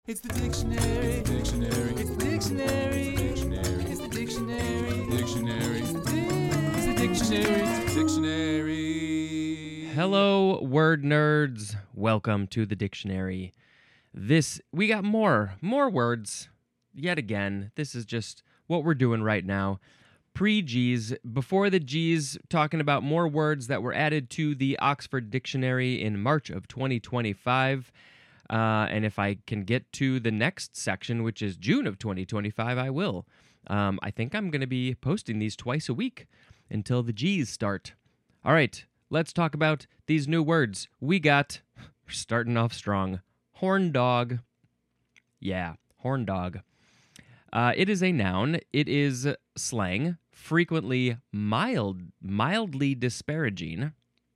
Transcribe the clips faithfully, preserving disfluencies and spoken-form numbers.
It's the dictionary. Dictionary. It's the dictionary. Dictionary. It's the dictionary. Dictionary. It's the dictionary. It's the dictionary. Hello, word nerds. Welcome to the dictionary. This, we got more, more words. Yet again, this is just what we're doing right now. Pre-G's, before the G's, talking about more words that were added to the Oxford Dictionary in March of twenty twenty-five. Uh, and if I can get to the next section, which is June of twenty twenty-five, I will. Um, I think I'm going to be posting these twice a week until the G's start. All right, let's talk about these new words. We got, we're starting off strong, horn dog. Yeah, horn dog. Uh, it is a noun. It is slang, frequently mild, mildly disparaging.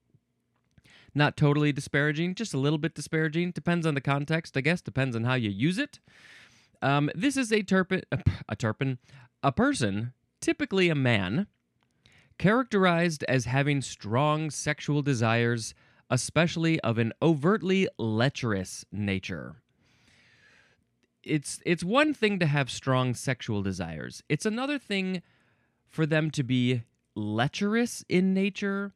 Not totally disparaging, just a little bit disparaging. Depends on the context, I guess. Depends on how you use it. Um, this is a turpin, a turpin, a person, typically a man, characterized as having strong sexual desires, especially of an overtly lecherous nature. It's it's one thing to have strong sexual desires. It's another thing for them to be lecherous in nature.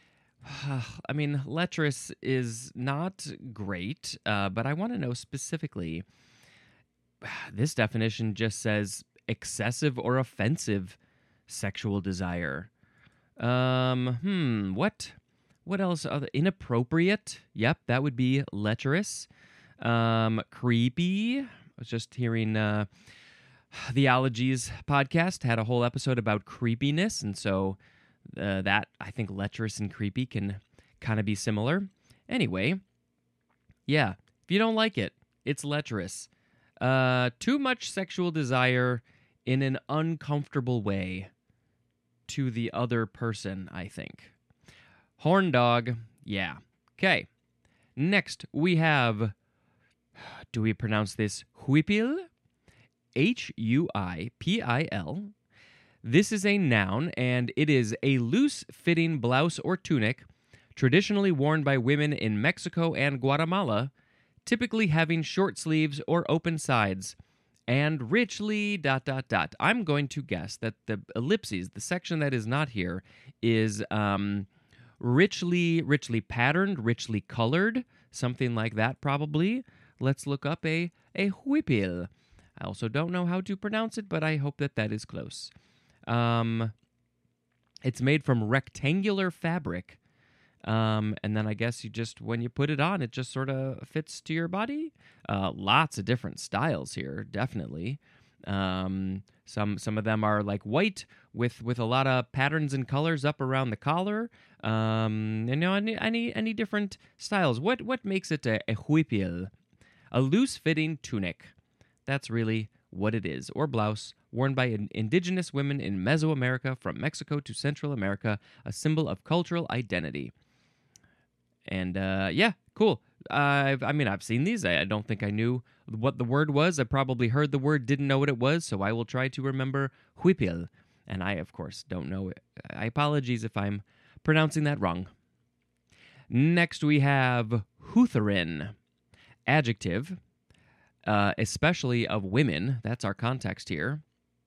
I mean, lecherous is not great, uh, but I want to know specifically. This definition just says excessive or offensive sexual desire. Um, hmm, what? What else? Other inappropriate? Yep, that would be lecherous. Um, creepy. I was just hearing uh, the Ologies podcast had a whole episode about creepiness, and so. Uh, that, I think, lecherous and creepy can kind of be similar. Anyway, yeah, if you don't like it, it's lecherous. Uh, too much sexual desire in an uncomfortable way to the other person, I think. Horn dog, yeah. Okay, next we have, do we pronounce this huipil? H U I P I L. This is a noun, and it is a loose-fitting blouse or tunic traditionally worn by women in Mexico and Guatemala, typically having short sleeves or open sides, and richly dot dot dot. I'm going to guess that the ellipses, the section that is not here, is um, richly, richly patterned, richly colored, something like that probably. Let's look up a, a huipil. I also don't know how to pronounce it, but I hope that that is close. Um, it's made from rectangular fabric, um, and then I guess you just, when you put it on, it just sort of fits to your body. Uh, lots of different styles here, definitely. Um, some some of them are like white with, with a lot of patterns and colors up around the collar. Um, you know, any any any different styles. What what makes it a, a huipil? A loose-fitting tunic. That's really what it is, or blouse, worn by indigenous women in Mesoamerica from Mexico to Central America, a symbol of cultural identity. And uh, yeah, cool. Uh, I mean, I've seen these. I, I don't think I knew what the word was. I probably heard the word, didn't know what it was, so I will try to remember huipil. And I, of course, don't know it. I apologize if I'm pronouncing that wrong. Next, we have hutherin, adjective. Uh, especially of women. That's our context here.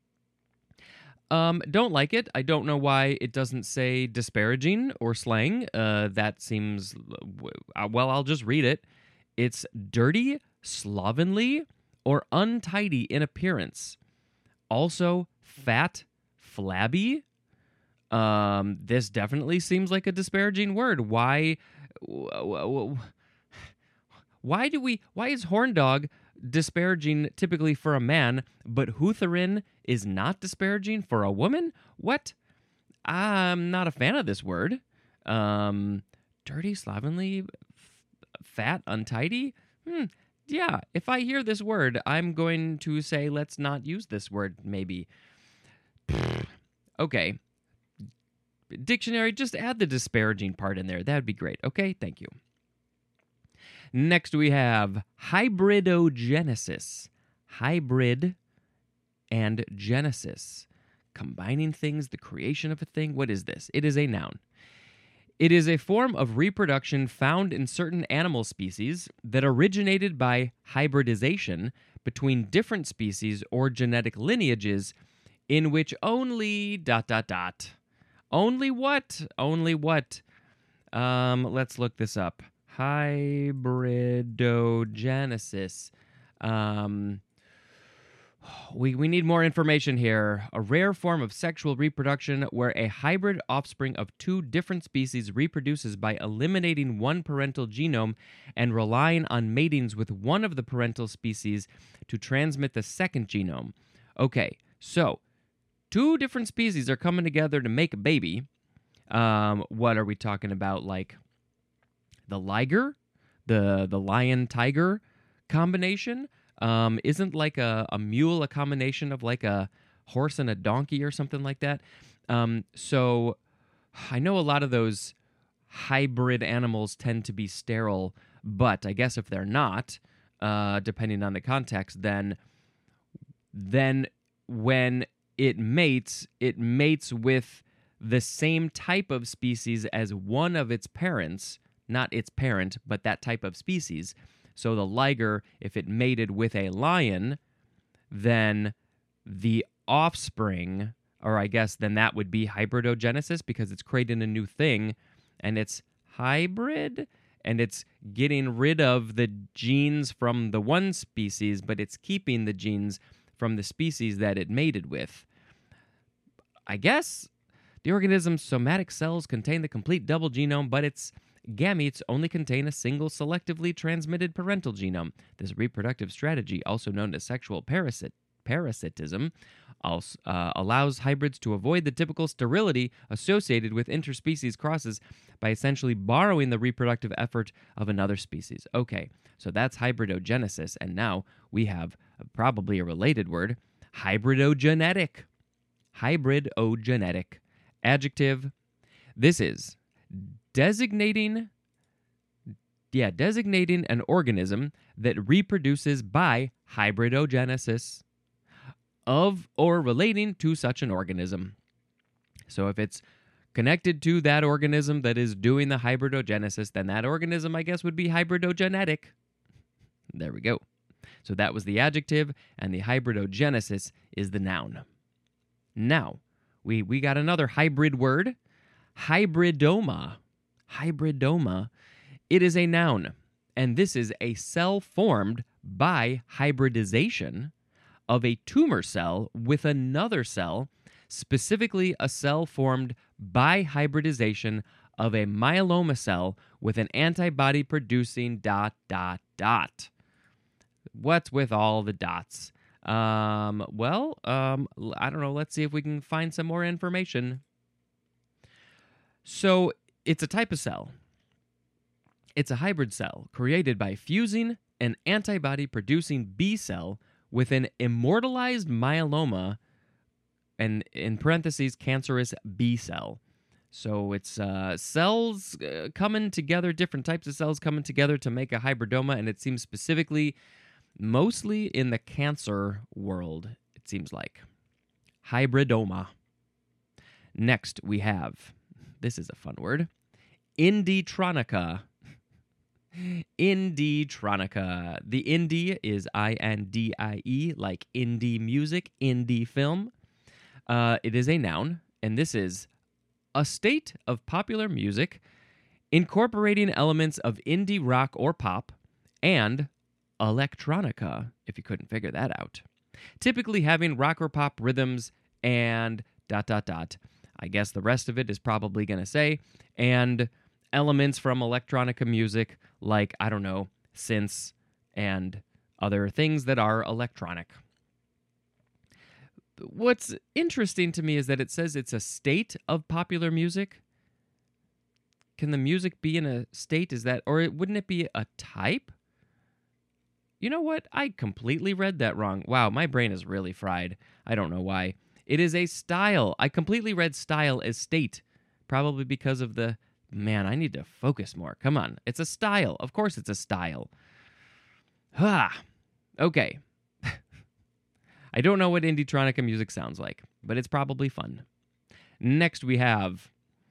Um, don't like it. I don't know why it doesn't say disparaging or slang. Uh, that seems... Well, I'll just read it. It's dirty, slovenly, or untidy in appearance. Also, fat, flabby. Um, this definitely seems like a disparaging word. Why... Why do we... Why is horn dog... disparaging typically for a man, but hutherin is not disparaging for a woman? What? I'm not a fan of this word. Um, dirty, slovenly, f- fat, untidy? Hmm, yeah, if I hear this word, I'm going to say let's not use this word, maybe. Okay. Dictionary, just add the disparaging part in there. That would be great. Okay, thank you. Next, we have hybridogenesis. Hybrid and genesis. Combining things, the creation of a thing. What is this? It is a noun. It is a form of reproduction found in certain animal species that originated by hybridization between different species or genetic lineages in which only dot dot dot. Only what? Only what? Um, let's look this up. Hybridogenesis. Um, we, we need more information here. A rare form of sexual reproduction where a hybrid offspring of two different species reproduces by eliminating one parental genome and relying on matings with one of the parental species to transmit the second genome. Okay, so two different species are coming together to make a baby. Um, what are we talking about? Like the liger, the the lion-tiger combination? Um, isn't like a, a mule a combination of like a horse and a donkey or something like that? Um, so I know a lot of those hybrid animals tend to be sterile, but I guess if they're not, uh, depending on the context, then then when it mates, it mates with the same type of species as one of its parents, not its parent, but that type of species. So the liger, if it mated with a lion, then the offspring, or I guess then that would be hybridogenesis because it's creating a new thing and it's hybrid and it's getting rid of the genes from the one species, but it's keeping the genes from the species that it mated with. I guess the organism's somatic cells contain the complete double genome, but its gametes only contain a single selectively transmitted parental genome. This reproductive strategy, also known as sexual parasit- parasitism, also, uh, allows hybrids to avoid the typical sterility associated with interspecies crosses by essentially borrowing the reproductive effort of another species. Okay, so that's hybridogenesis, and now we have probably a related word, hybridogenetic. Hybridogenetic. Adjective. This is designating, yeah, designating an organism that reproduces by hybridogenesis of or relating to such an organism. So if it's connected to that organism that is doing the hybridogenesis, then that organism, I guess, would be hybridogenetic. There we go. So that was the adjective, and the hybridogenesis is the noun. Now, we, we got another hybrid word, hybridoma. Hybridoma. It is a noun, and this is a cell formed by hybridization of a tumor cell with another cell, specifically a cell formed by hybridization of a myeloma cell with an antibody producing dot, dot, dot. What's with all the dots? Um, well, um, I don't know. Let's see if we can find some more information. So it's a type of cell. It's a hybrid cell created by fusing an antibody-producing B cell with an immortalized myeloma, and in parentheses, cancerous B cell. So it's uh, cells uh, coming together, different types of cells coming together to make a hybridoma, and it seems specifically mostly in the cancer world, it seems like. Hybridoma. Next, we have, this is a fun word, Inditronica. Inditronica. The indie is I N D I E, like indie music, indie film. Uh, it is a noun, and this is a state of popular music incorporating elements of indie rock or pop and electronica, if you couldn't figure that out. Typically having rock or pop rhythms and dot, dot, dot. I guess the rest of it is probably going to say, and elements from electronica music like, I don't know, synths and other things that are electronic. What's interesting to me is that it says it's a state of popular music. Can the music be in a state? Is that, or wouldn't it be a type? You know what? I completely read that wrong. Wow, my brain is really fried. I don't know why. It is a style. I completely read style as state, probably because of the, man, I need to focus more. Come on. It's a style. Of course it's a style. Ha. Okay. I don't know what Inditronica music sounds like, but it's probably fun. Next we have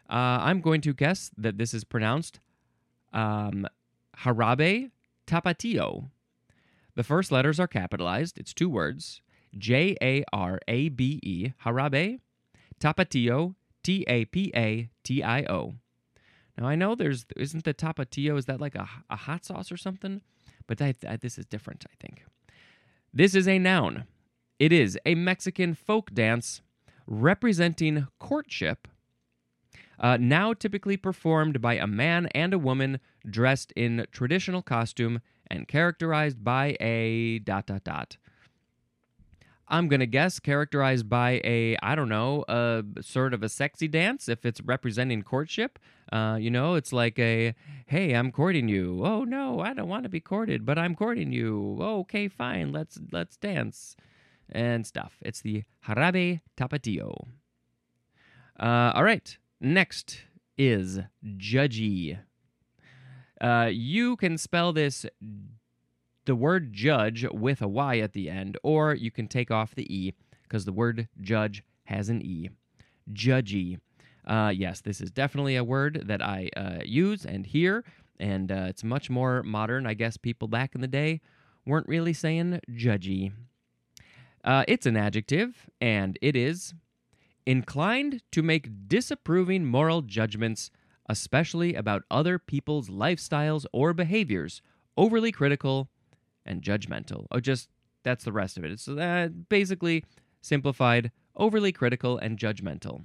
Uh, I'm going to guess that this is pronounced um, Jarabe Tapatio. The first letters are capitalized. It's two words. J A R A B E, Jarabe Tapatio, T A P A T I O. Now, I know there's, isn't the Tapatio, is that like a, a hot sauce or something? But I, I, this is different, I think. This is a noun. It is a Mexican folk dance representing courtship, uh, now typically performed by a man and a woman dressed in traditional costume and characterized by a dot, dot, dot. I'm going to guess characterized by a, I don't know, a sort of a sexy dance if it's representing courtship. Uh, you know, it's like a, hey, I'm courting you. Oh, no, I don't want to be courted, but I'm courting you. Oh, okay, fine, let's let's dance and stuff. It's the Jarabe Tapatio. Uh, all right, next is judgy. Uh, you can spell this the word judge with a Y at the end, or you can take off the E because the word judge has an E. Judgy. Uh, yes, this is definitely a word that I uh, use and hear, and uh, it's much more modern. I guess people back in the day weren't really saying judgy. Uh, it's an adjective, and it is inclined to make disapproving moral judgments, especially about other people's lifestyles or behaviors, overly critical and judgmental. Oh, just, that's the rest of it. It's uh, basically simplified, overly critical and judgmental.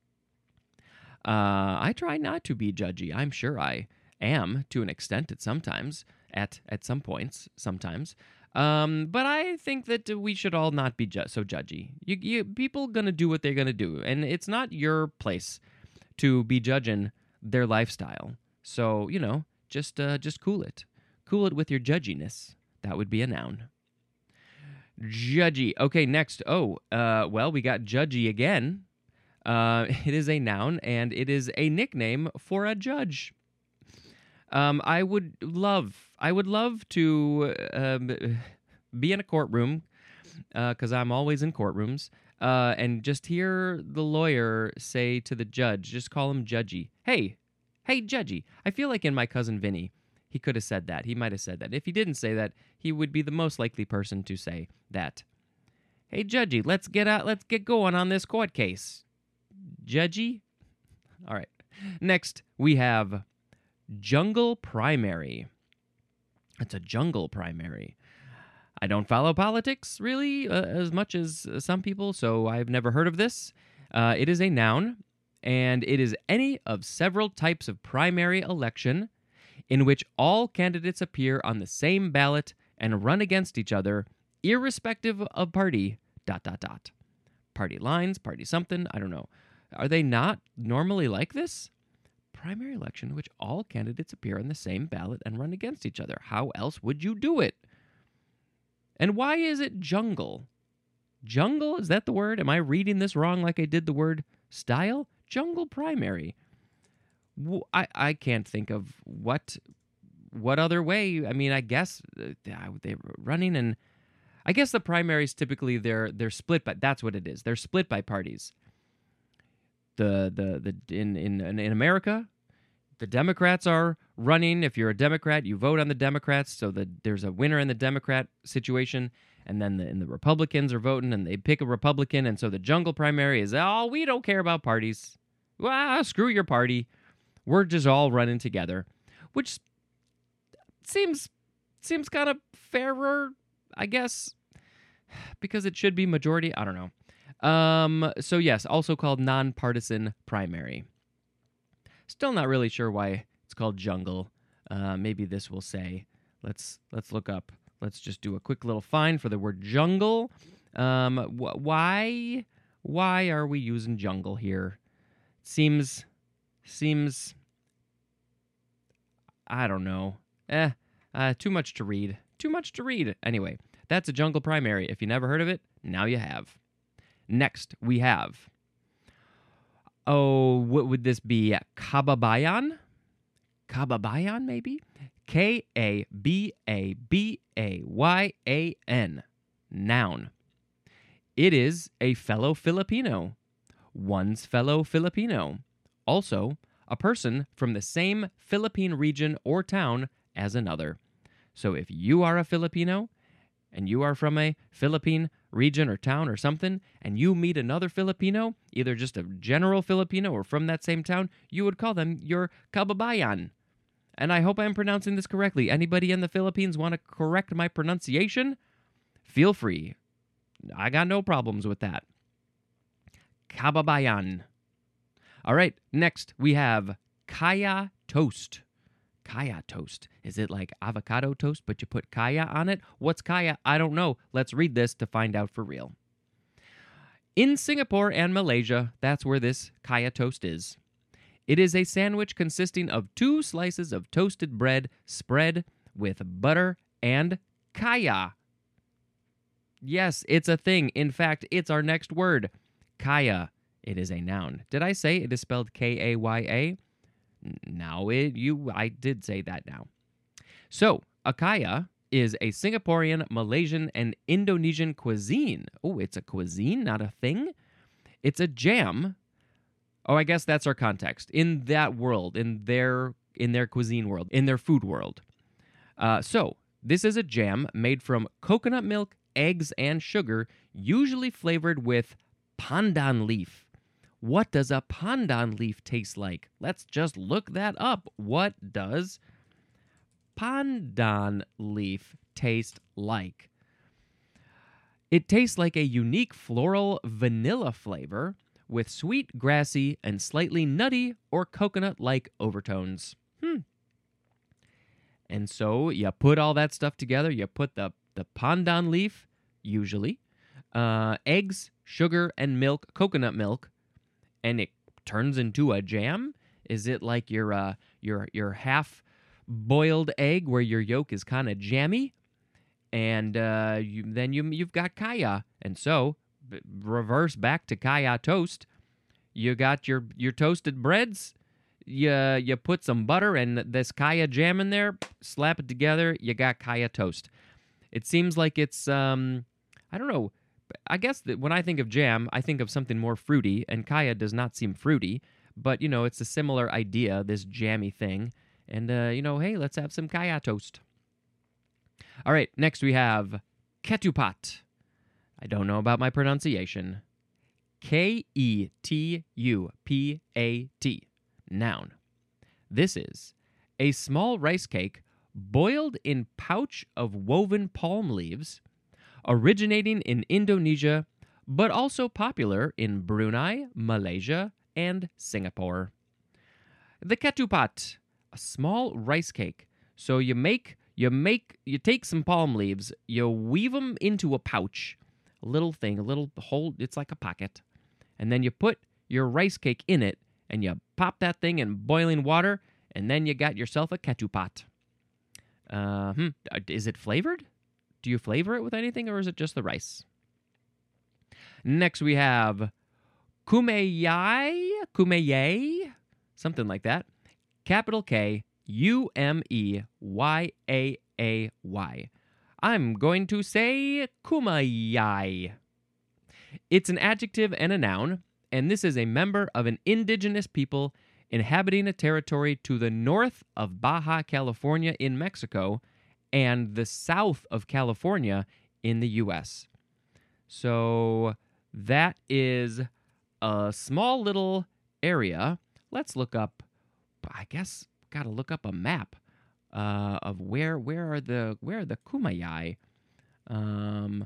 Uh, I try not to be judgy. I'm sure I am to an extent at sometimes, at at some points, sometimes. Um, but I think that we should all not be ju- so judgy. You, you, people gonna do what they're gonna do, and it's not your place to be judging their lifestyle. So, you know, just uh, just cool it. Cool it with your judginess. That would be a noun. Judgy. Okay, next. Oh, uh, well, we got judgy again. Uh, it is a noun, and it is a nickname for a judge. Um, I would love, I would love to um, be in a courtroom, because uh, I'm always in courtrooms, uh, and just hear the lawyer say to the judge, just call him Judgy. Hey, hey, Judgy. I feel like in My Cousin Vinny, he could have said that. He might have said that. If he didn't say that, he would be the most likely person to say that. Hey, Judgy, let's get out. Let's get going on this court case. Judgy? All right. Next, we have jungle primary. It's a jungle primary. I don't follow politics, really, uh, as much as some people, so I've never heard of this. Uh, it is a noun, and it is any of several types of primary election in which all candidates appear on the same ballot and run against each other, irrespective of party, dot, dot, dot. Party lines, party something, I don't know. Are they not normally like this? Primary election in which all candidates appear on the same ballot and run against each other. How else would you do it? And why is it jungle? Jungle? Is that the word? Am I reading this wrong like I did the word style? Jungle primary. I, I can't think of what what other way. I mean, I guess they were running, and I guess the primaries typically they're they're split by. That's what it is. They're split by parties. The the the in in in America, the Democrats are running. If you're a Democrat, you vote on the Democrats. So the, there's a winner in the Democrat situation, and then the, and the Republicans are voting, and they pick a Republican. And so the jungle primary is, oh, we don't care about parties. Well, screw your party. We're just all running together, which seems seems kind of fairer, I guess, because it should be majority. I don't know. Um, so yes, also called nonpartisan primary. Still not really sure why it's called jungle. Uh, maybe this will say. Let's let's look up. Let's just do a quick little find for the word jungle. Um, wh- why why are we using jungle here? Seems seems. I don't know. Eh, uh, too much to read. Too much to read. Anyway, that's a jungle primary. If you never heard of it, now you have. Next, we have. Oh, what would this be? Kababayan? Kababayan, maybe? K A B A B A Y A N. Noun. It is a fellow Filipino. One's fellow Filipino. Also, a person from the same Philippine region or town as another. So if you are a Filipino and you are from a Philippine region or town or something, and you meet another Filipino, either just a general Filipino or from that same town, you would call them your kababayan. And I hope I'm pronouncing this correctly. Anybody in the Philippines want to correct my pronunciation? Feel free. I got no problems with that. Kababayan. All right, next we have kaya toast. Kaya toast. Is it like avocado toast, but you put kaya on it? What's kaya? I don't know. Let's read this to find out for real. In Singapore and Malaysia, that's where this kaya toast is. It is a sandwich consisting of two slices of toasted bread spread with butter and kaya. Yes, it's a thing. In fact, it's our next word. Kaya. It is a noun. Did I say it is spelled K A Y A? Now it you I did say that now. So, a kaya is a Singaporean, Malaysian, and Indonesian cuisine. Oh, it's a cuisine, not a thing. It's a jam. Oh, I guess that's our context. In that world, in their in their cuisine world, in their food world. Uh, so, this is a jam made from coconut milk, eggs, and sugar, usually flavored with pandan leaf. What does a pandan leaf taste like? Let's just look that up. What does pandan leaf taste like? It tastes like a unique floral vanilla flavor with sweet, grassy, and slightly nutty or coconut-like overtones. Hmm. And so you put all that stuff together. You put the, the pandan leaf, usually, uh, eggs, sugar, and milk, coconut milk, and it turns into a jam? Is it like your uh, your your half-boiled egg where your yolk is kind of jammy? And uh, you, then you, you've got kaya. And so, b- reverse back to kaya toast. You got your, your toasted breads. You, you put some butter and this kaya jam in there. Slap it together. You got kaya toast. It seems like it's, um, I don't know, I guess that when I think of jam, I think of something more fruity, and kaya does not seem fruity, but, you know, it's a similar idea, this jammy thing. And, uh, you know, hey, let's have some kaya toast. All right, next we have ketupat. I don't know about my pronunciation. K E T U P A T. Noun. This is a small rice cake boiled in pouch of woven palm leaves, originating in Indonesia, but also popular in Brunei, Malaysia, and Singapore. The ketupat, a small rice cake. So you make, you make, you take some palm leaves, you weave them into a pouch, a little thing, a little hole, it's like a pocket, and then you put your rice cake in it, and you pop that thing in boiling water, and then you got yourself a ketupat. Uh, hmm, is it flavored? Do you flavor it with anything, or is it just the rice? Next we have kumeyai, kumeyay, something like that. Capital K, U M E Y A A Y. I'm going to say kumeyai. It's an adjective and a noun, and this is a member of an indigenous people inhabiting a territory to the north of Baja California in Mexico and the south of California in the U S. So that is a small little area. Let's look up, I guess, got to look up a map uh, of where where are the where are the kumeyai? Um,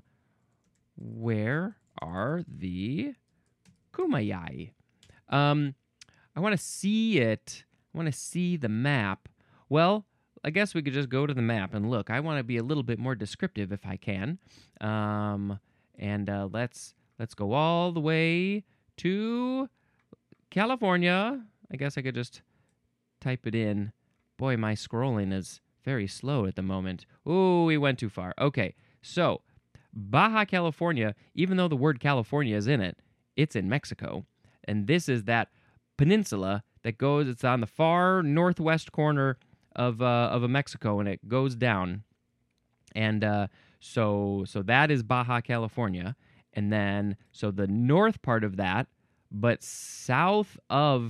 where are the kumeyai? Um, I want to see it. I want to see the map. Well, I guess we could just go to the map and look. I want to be a little bit more descriptive if I can. Um, and uh, let's let's go all the way to California. I guess I could just type it in. Boy, my scrolling is very slow at the moment. Ooh, we went too far. Okay, so Baja California, even though the word California is in it, it's in Mexico. And this is that peninsula that goes, it's on the far northwest corner of uh, of a Mexico, and it goes down. And uh, so so that is Baja California. And then, so the north part of that, but south of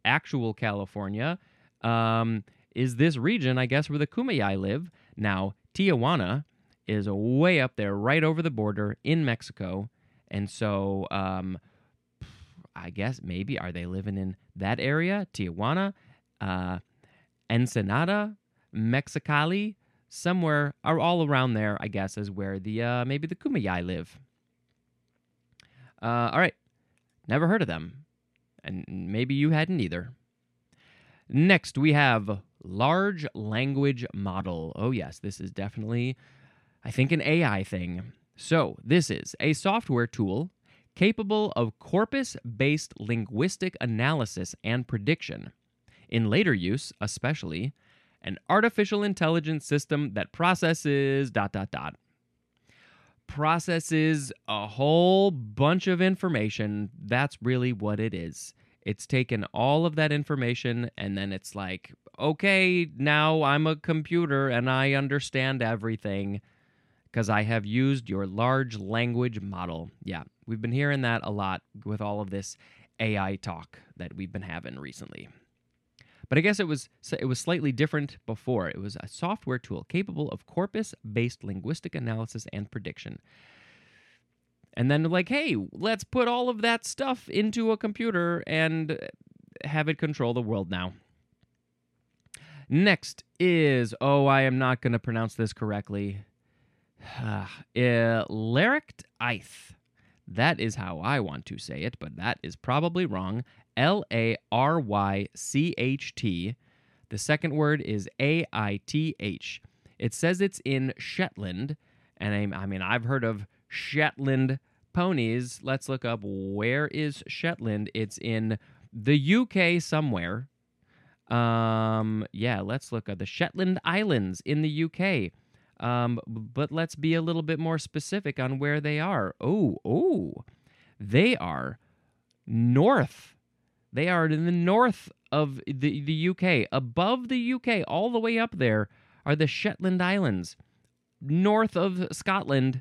actual California um, is this region, I guess, where the Kumeyaay live. Now, Tijuana is way up there, right over the border in Mexico. And so um, I guess maybe are they living in that area? Tijuana, uh, Ensenada, Mexicali, somewhere are all around there, I guess, is where the uh, maybe the Kumeyaay live. Uh, all right. Never heard of them. And maybe you hadn't either. Next, we have large language model. Oh, yes, this is definitely, I think, an A I thing. So, this is a software tool capable of corpus-based linguistic analysis and prediction. In later use, especially, an artificial intelligence system that processes dot dot dot. Processes a whole bunch of information. That's really what it is. It's taken all of that information and then it's like, okay, now I'm a computer and I understand everything because I have used your large language model. Yeah, we've been hearing that a lot with all of this A I talk that we've been having recently. But I guess it was it was slightly different before. It was a software tool capable of corpus-based linguistic analysis and prediction. And then like, hey, let's put all of that stuff into a computer and have it control the world now. Next is, oh, I am not going to pronounce this correctly. Uh, Larynct Eith. That is how I want to say it, but that is probably wrong. L A R Y C H T. The second word is A I T H. It says it's in Shetland, and I, I mean, I've heard of Shetland ponies. Let's look up, where is Shetland? It's in the U K somewhere. Um, yeah, let's look at the Shetland Islands in the U K. Um, but let's be a little bit more specific on where they are. Oh, oh, they are north. They are in the north of the, the U K. Above the U K, all the way up there, are the Shetland Islands. North of Scotland.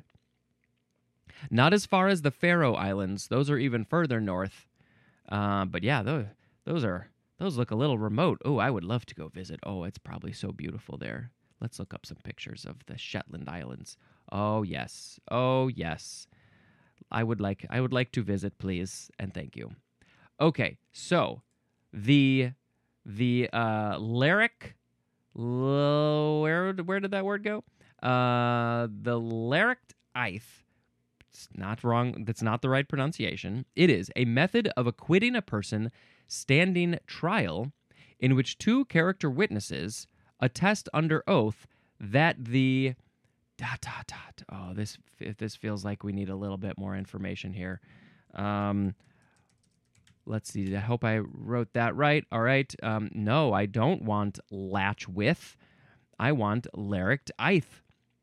Not as far as the Faroe Islands. Those are even further north. Uh, but yeah, those, those are those look a little remote. Oh, I would love to go visit. Oh, it's probably so beautiful there. Let's look up some pictures of the Shetland Islands. Oh, yes. Oh, yes. I would like I would like to visit, please, and thank you. Okay, so the the uh, Larynct, where where did that word go? Uh, the Larynct Eith. It's not wrong. That's not the right pronunciation. It is a method of acquitting a person standing trial in which two character witnesses attest under oath that the dot dot dot. Oh, this this feels like we need a little bit more information here. Um, let's see. I hope I wrote that right. All right. Um, no, I don't want latch with. I want Larynct Eith.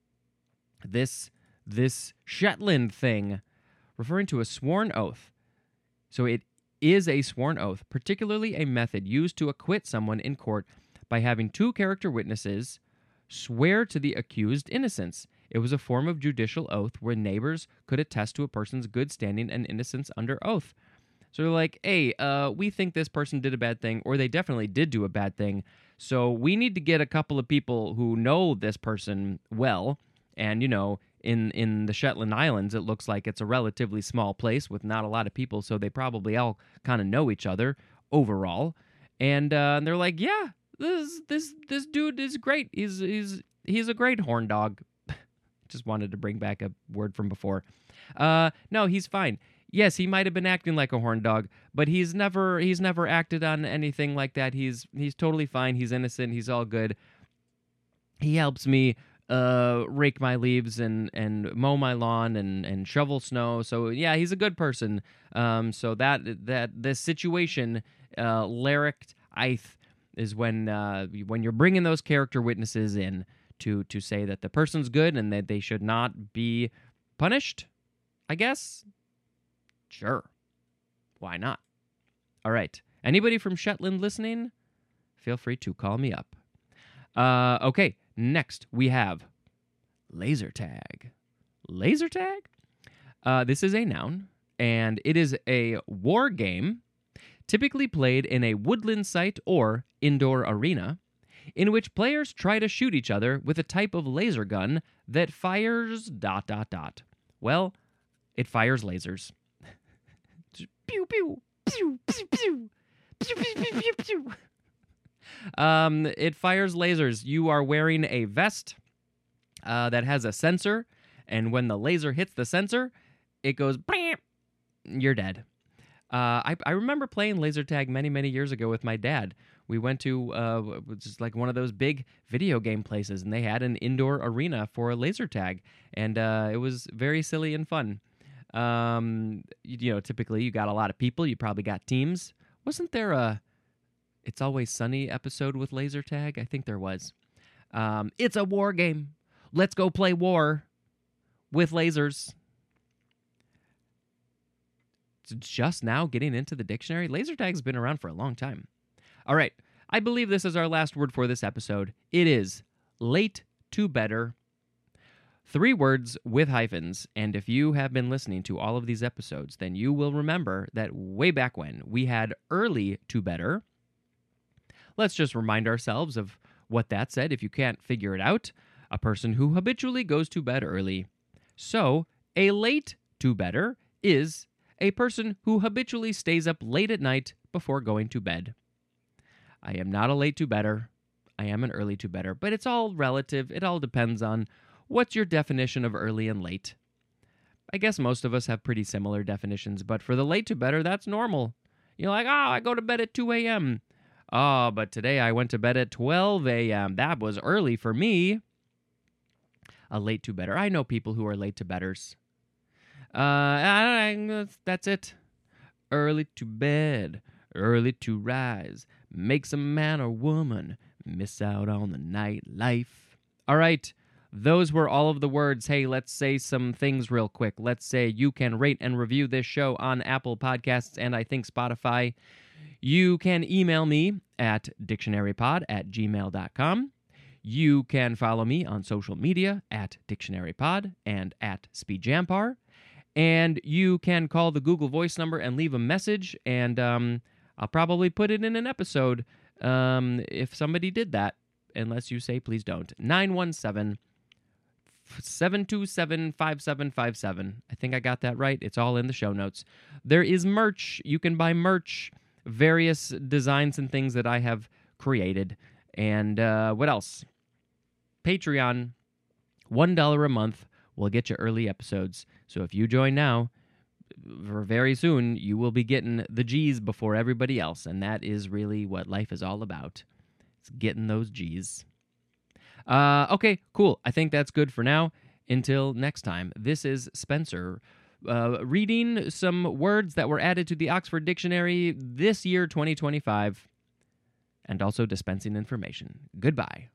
This this Shetland thing, referring to a sworn oath. So it is a sworn oath, particularly a method used to acquit someone in court by having two character witnesses swear to the accused innocence. It was a form of judicial oath where neighbors could attest to a person's good standing and innocence under oath. So they're like, hey, uh, we think this person did a bad thing, or they definitely did do a bad thing, so we need to get a couple of people who know this person well. And, you know, in, in the Shetland Islands, it looks like it's a relatively small place with not a lot of people, so they probably all kind of know each other overall. And, uh, and they're like, yeah, This this this dude is great. He's he's he's a great horn dog. Just wanted to bring back a word from before. Uh, no, he's fine. Yes, he might have been acting like a horn dog, but he's never he's never acted on anything like that. He's he's totally fine. He's innocent. He's all good. He helps me uh, rake my leaves and, and mow my lawn and, and shovel snow. So yeah, he's a good person. Um, so that that this situation, uh, Larynct Eith, is when uh, when you're bringing those character witnesses in to to say that the person's good and that they should not be punished, I guess. Sure. Why not? All right. Anybody from Shetland listening? Feel free to call me up. Uh, okay. Next, we have laser tag. Laser tag? Uh, this is a noun, and it is a war game typically played in a woodland site or indoor arena, in which players try to shoot each other with a type of laser gun that fires dot dot dot. Well, it fires lasers. Pew pew pew pew pew pew pew pew pew. Um, it fires lasers. You are wearing a vest uh, that has a sensor, and when the laser hits the sensor, it goes. Bam! You're dead. Uh, I, I remember playing laser tag many, many years ago with my dad. We went to uh, just like one of those big video game places, and they had an indoor arena for a laser tag, and uh, it was very silly and fun. Um, you, you know, typically you got a lot of people. You probably got teams. Wasn't there a It's Always Sunny episode with laser tag? I think there was. Um, it's a war game. Let's go play war with lasers. Just now getting into the dictionary. Laser tag's been around for a long time. All right, I believe this is our last word for this episode. It is late to better. Three words with hyphens, and if you have been listening to all of these episodes, then you will remember that way back when we had early to better. Let's just remind ourselves of what that said if you can't figure it out. A person who habitually goes to bed early. So, a late to better is a person who habitually stays up late at night before going to bed. I am not a late to better. I am an early to better, but it's all relative. It all depends on what's your definition of early and late. I guess most of us have pretty similar definitions, but for the late to better, that's normal. You're like, oh, I go to bed at two a.m. Oh, but today I went to bed at twelve a.m. That was early for me. A late to better. I know people who are late to betters. Uh, I, I, that's it. Early to bed, early to rise, makes a man or woman miss out on the nightlife. All right, those were all of the words. Hey, let's say some things real quick. Let's say you can rate and review this show on Apple Podcasts and I think Spotify. You can email me at dictionarypod at gmail dot com. You can follow me on social media at dictionarypod and at speedjampar. And you can call the Google Voice number and leave a message, and um, I'll probably put it in an episode um, if somebody did that, unless you say please don't. nine one seven, seven two seven, five seven five seven. I think I got that right. It's all in the show notes. There is merch. You can buy merch, various designs and things that I have created. And uh, what else? Patreon, one dollar a month will get you early episodes. So if you join now, for very soon, you will be getting the G's before everybody else. And that is really what life is all about. It's getting those G's. Uh, okay, cool. I think that's good for now. Until next time, this is Spencer uh, reading some words that were added to the Oxford Dictionary this year, twenty twenty-five, and also dispensing information. Goodbye.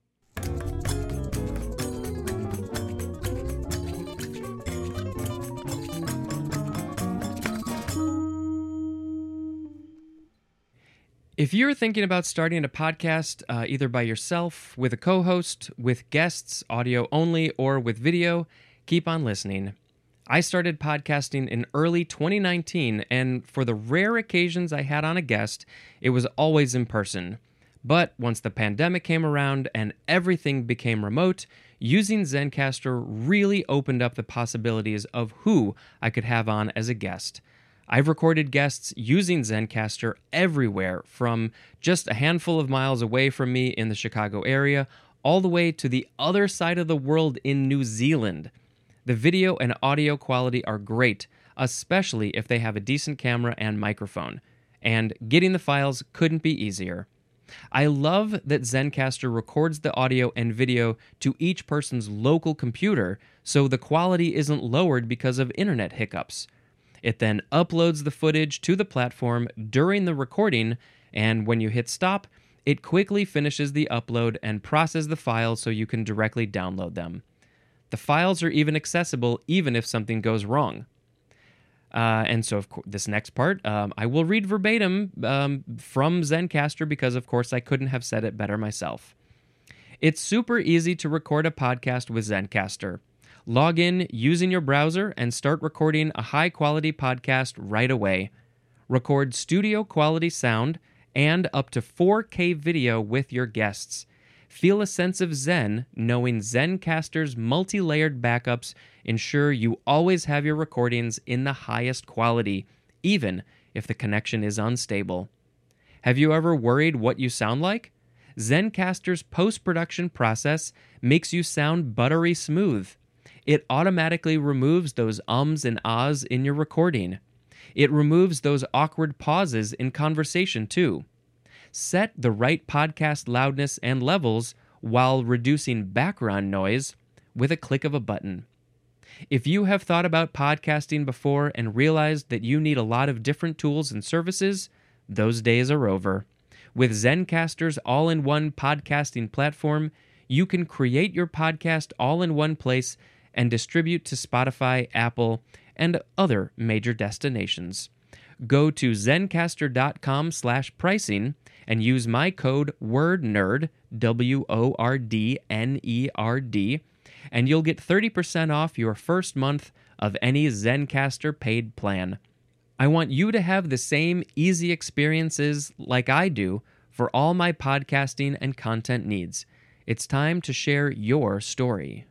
If you're thinking about starting a podcast, uh, either by yourself, with a co-host, with guests, audio only, or with video, keep on listening. I started podcasting in early twenty nineteen, and for the rare occasions I had on a guest, it was always in person. But once the pandemic came around and everything became remote, using Zencastr really opened up the possibilities of who I could have on as a guest. I've recorded guests using Zencastr everywhere, from just a handful of miles away from me in the Chicago area, all the way to the other side of the world in New Zealand. The video and audio quality are great, especially if they have a decent camera and microphone. And getting the files couldn't be easier. I love that Zencastr records the audio and video to each person's local computer, so the quality isn't lowered because of internet hiccups. It then uploads the footage to the platform during the recording, and when you hit stop, it quickly finishes the upload and processes the files so you can directly download them. The files are even accessible even if something goes wrong. Uh, and so of course, this next part, um, I will read verbatim um, from Zencastr because, of course, I couldn't have said it better myself. It's super easy to record a podcast with Zencastr. Log in using your browser and start recording a high-quality podcast right away. Record studio quality sound and up to four K video with your guests. Feel a sense of zen knowing Zencastr's multi-layered backups ensure you always have your recordings in the highest quality, even if the connection is unstable. Have you ever worried what you sound like? Zencastr's post-production process makes you sound buttery smooth. It automatically removes those ums and ahs in your recording. It removes those awkward pauses in conversation, too. Set the right podcast loudness and levels while reducing background noise with a click of a button. If you have thought about podcasting before and realized that you need a lot of different tools and services, those days are over. With Zencastr's all-in-one podcasting platform, you can create your podcast all in one place and distribute to Spotify, Apple, and other major destinations. Go to zencastr.com slash pricing and use my code WORDNERD, W O R D N E R D, and you'll get thirty percent off your first month of any Zencastr paid plan. I want you to have the same easy experiences like I do for all my podcasting and content needs. It's time to share your story.